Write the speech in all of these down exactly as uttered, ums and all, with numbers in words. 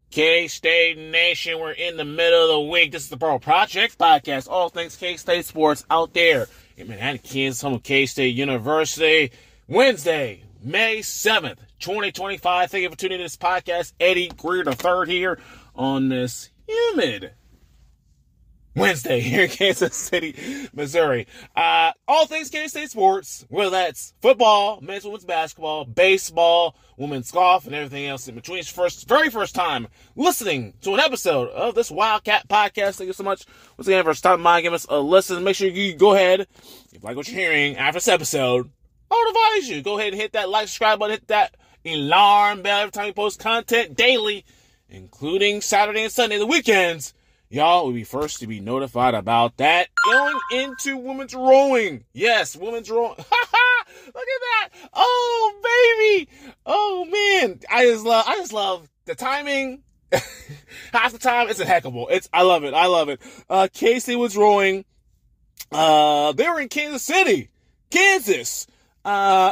K-State Nation, we're in the middle of the week. This is the Pro Project Podcast. All things K-State sports out there in Manhattan, Kansas, home of K-State University. Wednesday, May seventh, twenty twenty-five. Thank you for tuning in to this podcast. Eddie Greer the third here on this humid Wednesday here in Kansas City, Missouri. Uh, all things K-State sports, whether that's football, men's, women's basketball, baseball, women's golf, and everything else in between. It's first, very first time listening to an episode of this Wildcat podcast. Thank you so much once again for stopping by, give us a listen. Make sure you go ahead, if you like what you're hearing after this episode, I would advise you, go ahead and hit that like, subscribe button, hit that alarm bell every time we post content daily, including Saturday and Sunday, the weekends. Y'all will be first to be notified about that. Going into women's rowing. Yes, women's rowing. Look at that. Oh, baby. Oh, man. I just love, I just love the timing. Half the time, it's impeccable. It's, I love it. I love it. Uh, Casey was rowing. Uh, they were in Kansas City, Kansas. Uh,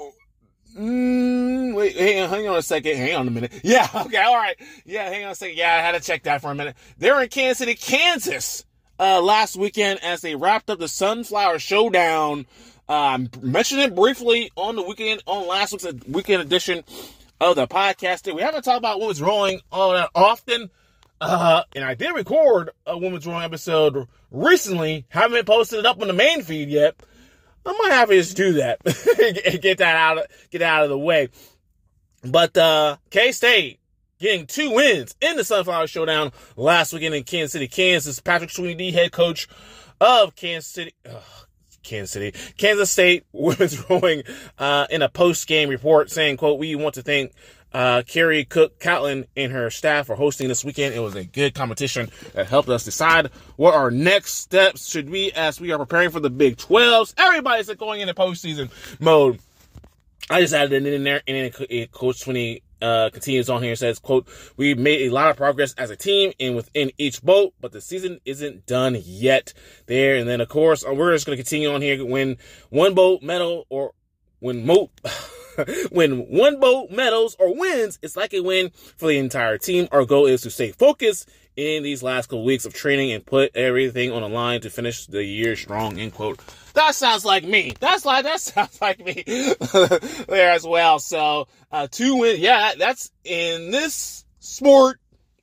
Mm, wait, hang on, hang on a second. Hang on a minute. Yeah, okay, all right. Yeah, hang on a second. Yeah, I had to check that for a minute. They were in Kansas City, Kansas, uh, last weekend as they wrapped up the Sunflower Showdown. I um, mentioned it briefly on the weekend, on last week's weekend edition of the podcast. We haven't talked about women's rowing all that often. Uh, and I did record a women's rowing episode recently. Haven't posted it up on the main feed yet. I might have to just do that and get that out of, get out of the way. But, uh, K-State getting two wins in the Sunflower Showdown last weekend in Kansas City, Kansas. Patrick Sweeney, head coach of Kansas City, ugh, Kansas City, Kansas State women's rowing, uh, in a post-game report saying, quote, "We want to thank Uh, Carrie Cook Catlin and her staff for hosting this weekend. It was a good competition that helped us decide what our next steps should be as we are preparing for the Big twelves. Everybody's going into postseason mode." I just added it in there, and then Coach Sweeney uh, continues on here and says, quote, "We made a lot of progress as a team and within each boat, but the season isn't done yet there." And then, of course, we're just going to continue on here. When one boat medal or when mo when one boat medals or wins, it's like a win for the entire team. Our goal is to stay focused in these last couple weeks of training and put everything on the line to finish the year strong, end quote. That sounds like me. That's like, that sounds like me there as well. So, uh, two wins. Yeah, that's in this sport.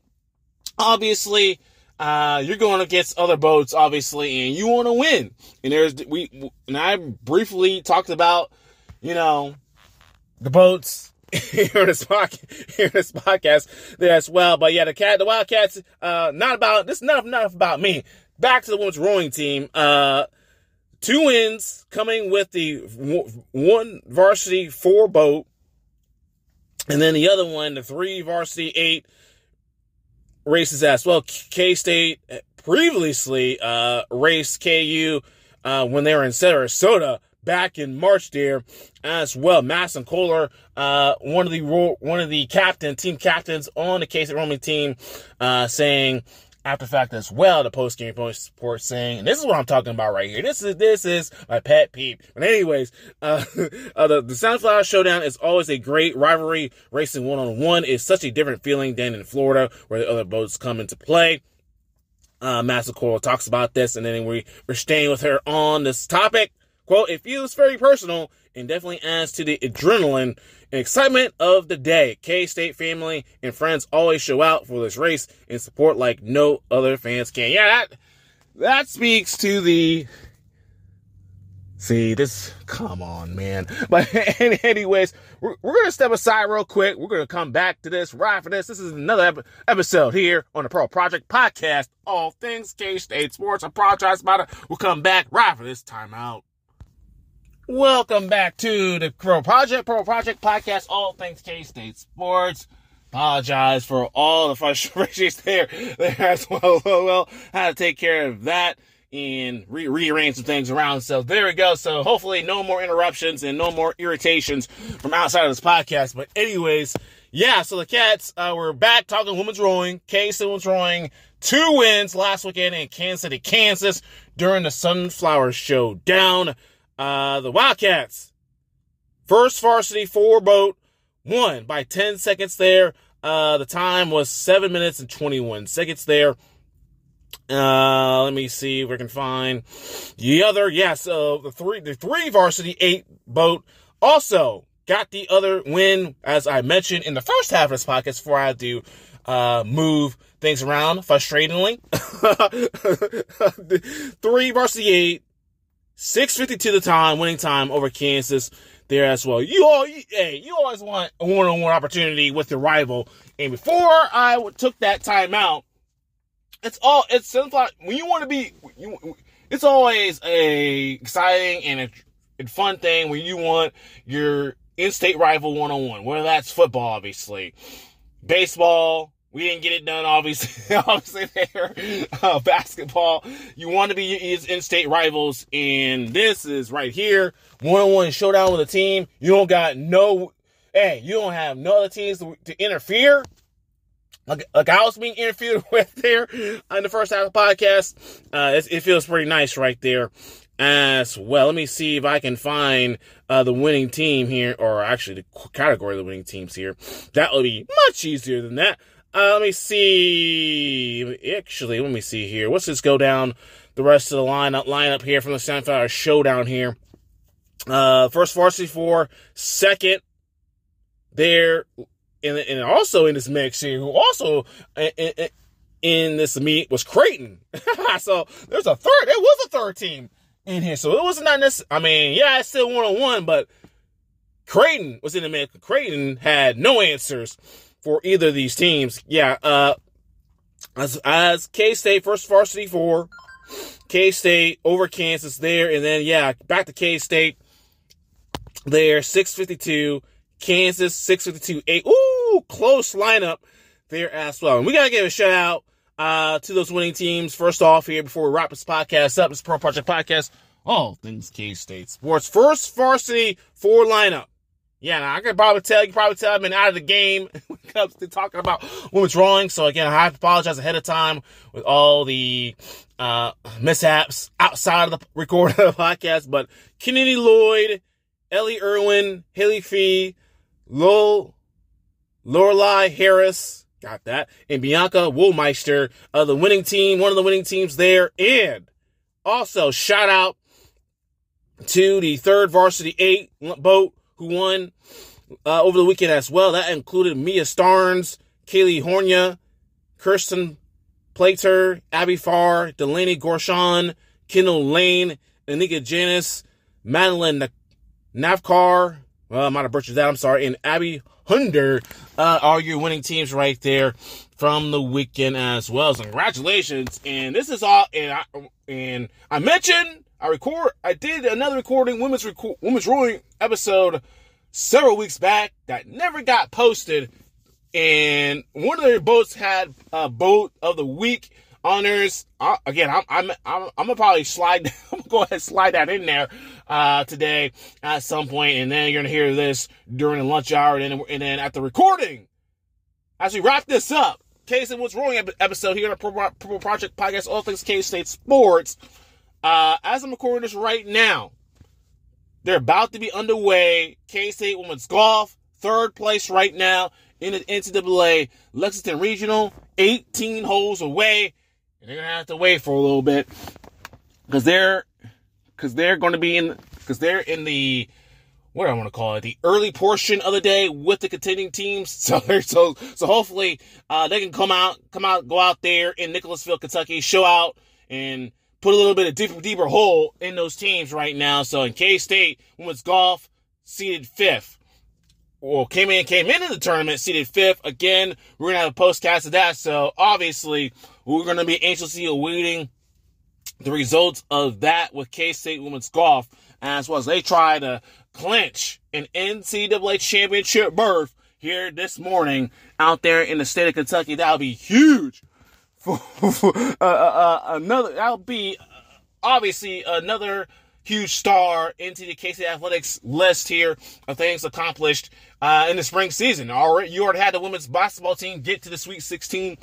Obviously, uh, you're going against other boats, obviously, and you want to win. And there's, we, and I briefly talked about, you know, the boats here in this podcast, here in this podcast there as well. But yeah, the cat, the Wildcats, uh, not about, this is not enough about me. Back to the women's rowing team. Uh, two wins coming with the one varsity four boat. And then the other one, the three varsity eight races as well. K-State previously, uh, raced K U, uh, when they were in Sarasota back in March there as well. Madison Kohler, uh, one of the, one of the captain, team captains on the K-State rowing team, uh, saying after the fact as well, the post-game report saying, and this is what I'm talking about right here. This is, this is my pet peeve. But anyways, uh, uh the, the Sunflower Showdown is always a great rivalry. Racing one-on-one is such a different feeling than in Florida where the other boats come into play. Uh, Madison Kohler talks about this, and then we, we're staying with her on this topic. Quote, "It feels very personal and definitely adds to the adrenaline and excitement of the day. K-State family and friends always show out for this race and support like no other fans can." Yeah, that, that speaks to the, see, this, come on, man. But anyways, we're, we're going to step aside real quick. We're going to come back to this right after this. This is another ep- episode here on the Pro Project Podcast. All things K-State sports. I apologize about it. We'll come back right after this timeout. Welcome back to the Pro Project, Pro Project Podcast, all things K-State sports. Apologize for all the frustrations there, there as well. well. Well, had to take care of that and re- rearrange some things around. So there we go. So hopefully no more interruptions and no more irritations from outside of this podcast. But anyways, yeah, so the Cats, uh, we're back talking women's rowing. K-State women's rowing, two wins last weekend in Kansas City, Kansas during the Sunflower Showdown. Uh, the Wildcats, first varsity four boat, won by ten seconds there. Uh, the time was seven minutes and twenty-one seconds there. Uh, let me see if we can find the other. Yeah, so the three, the three varsity eight boat also got the other win, as I mentioned in the first half of this podcast before I had to uh, move things around frustratingly. Three varsity eight, six fifty-two the time, winning time over Kansas there as well. You all, you, hey, you always want a one-on-one opportunity with your rival. And before I took that timeout, it's all, it sounds like when you want to be, you, it's always a exciting and a, a fun thing when you want your in-state rival one-on-one, whether that's football, obviously, baseball. We didn't get it done, obviously, obviously there. Uh, basketball, you want to be his in-state rivals, and this is right here, one-on-one showdown with a team. You don't got no, hey, you don't have no other teams to, to interfere. Like, like I was being interfered with there in the first half of the podcast. Uh, it, it feels pretty nice right there as well. Let me see if I can find uh, the winning team here, or actually the category of the winning teams here. That will be much easier than that. Uh, let me see. Actually, let me see here. Let's just go down the rest of the lineup lineup here from the Sunflower Showdown here. Uh, first varsity four, second there, and and also in this mix here, who also in, in, in this meet was Creighton. So there's a third. There was a third team in here, so it was not necessarily. I mean, yeah, it's still one on one, but Creighton was in the mix. Creighton had no answers for either of these teams. Yeah, uh, as, as K-State, first varsity four, K-State over Kansas there, and then, yeah, back to K-State there, six fifty-two, Kansas, six fifty-two, eight. Ooh, close lineup there as well. And we got to give a shout out uh, to those winning teams. First off here, before we wrap this podcast up, this Pro Project Podcast, all things K-State sports. First varsity four lineup. Yeah, now I can probably tell, you can probably tell I've been out of the game when it comes to talking about women's rowing. So again, I have to apologize ahead of time with all the uh, mishaps outside of the recording of the podcast. But Kennedy Lloyd, Ellie Irwin, Haley Fee, Lowell, Lorelei Harris, got that, and Bianca Woolmeister, uh, the winning team, one of the winning teams there. And also shout out to the third varsity eight boat who won uh, over the weekend as well. That included Mia Starnes, Kaylee Hornia, Kirsten Plater, Abby Farr, Delaney Gorshon, Kendall Lane, Anika Janis, Madeline Navkar, well, I might have butchered that, I'm sorry, and Abby Hunder uh, are your winning teams right there from the weekend as well. So congratulations. And this is all, and I, and I mentioned, I record, I did another recording, women's record, women's rowing episode several weeks back that never got posted. And one of their boats had a boat of the week honors. Uh, again, I'm, I'm, I'm, I'm gonna probably slide, I'm gonna go ahead and slide that in there, uh, today at some point. And then you're gonna hear this during the lunch hour. And then, and then at the recording, as we wrap this up, K-State What's Rolling episode here on the Pro Project Podcast, all things K-State sports. Uh, as I'm recording this right now, they're about to be underway. K-State women's golf, third place right now in the N C double A Lexington Regional, eighteen holes away, and they're gonna have to wait for a little bit because they're because they're going to be in because they're in the what do I want to call it, the early portion of the day with the contending teams. So so so hopefully uh, they can come out come out go out there in Nicholasville, Kentucky, show out and put a little bit of deeper, deeper hole in those teams right now. So in K-State, women's golf, seeded fifth. Well, came in, came into the tournament, seeded fifth. Again, we're going to have a postcast of that. So obviously, we're going to be anxiously awaiting the results of that with K-State women's golf, as well as they try to clinch an N C double A championship berth here this morning out there in the state of Kentucky. That'll be huge. For, for uh, uh, uh, another, that'll be uh, obviously another huge star into the K-State Athletics list here of things accomplished uh, in the spring season. Already, you already had the women's basketball team get to the Sweet sixteen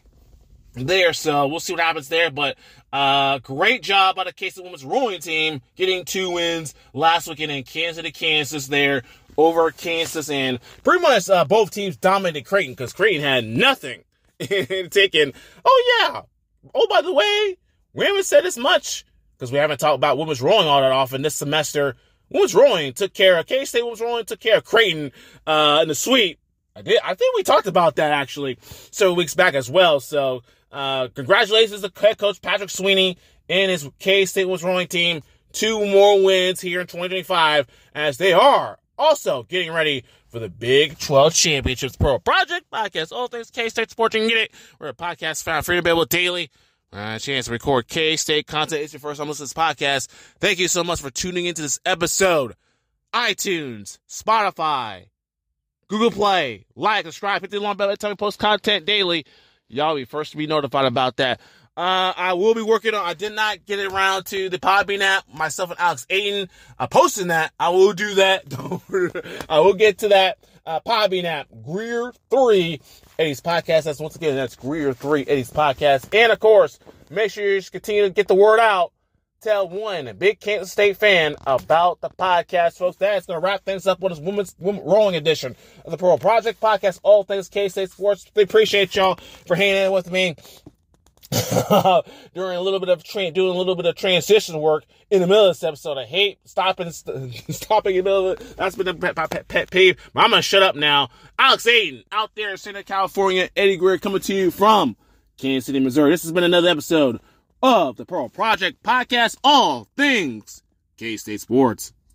there, so we'll see what happens there. But uh, great job by the K-State women's rowing team getting two wins last weekend in Kansas City, Kansas there. over Kansas, and pretty much uh, both teams dominated Creighton because Creighton had nothing taken. Oh, yeah. Oh, by the way, we haven't said as much because we haven't talked about women's rowing all that often this semester. Women's rowing took care of K-State. Women's rowing took care of Creighton uh, in the sweep. I did. I think we talked about that actually several weeks back as well. So uh, congratulations to head coach Patrick Sweeney and his K-State women's rowing team. Two more wins here in twenty twenty-five as they are also getting ready for the Big twelve Championships. Pro Project Podcast, all things K-State sports. You can get it. We're a podcast found free and available daily. Uh, chance to record K-State content. It's your first time listening to this podcast. Thank you so much for tuning into this episode. iTunes, Spotify, Google Play, like, subscribe, hit the alarm bell every time we post content daily. Y'all be first to be notified about that. Uh, I will be working on, I did not get around to the Podbean app, myself and Alex Aiden, uh, posting that. I will do that. I will get to that, uh, Podbean app, Greer three, Eddie's Podcast. That's once again, that's Greer three, Eddie's Podcast. And of course, make sure you continue to get the word out. Tell one big Kansas State fan about the podcast, folks. That's going to wrap things up with this women's, women's rowing edition of the Pro Project Podcast, all things K-State sports. We appreciate y'all for hanging in with me. during a little bit of tra- doing a little bit of transition work in the middle of this episode. I hate stopping st- stopping in the middle of it. That's been a pet, pet, pet peeve. But I'm gonna shut up now. Alex Aiden out there in Saint California. Eddie Greer coming to you from Kansas City, Missouri. This has been another episode of the Pearl Project Podcast. All things K-State sports.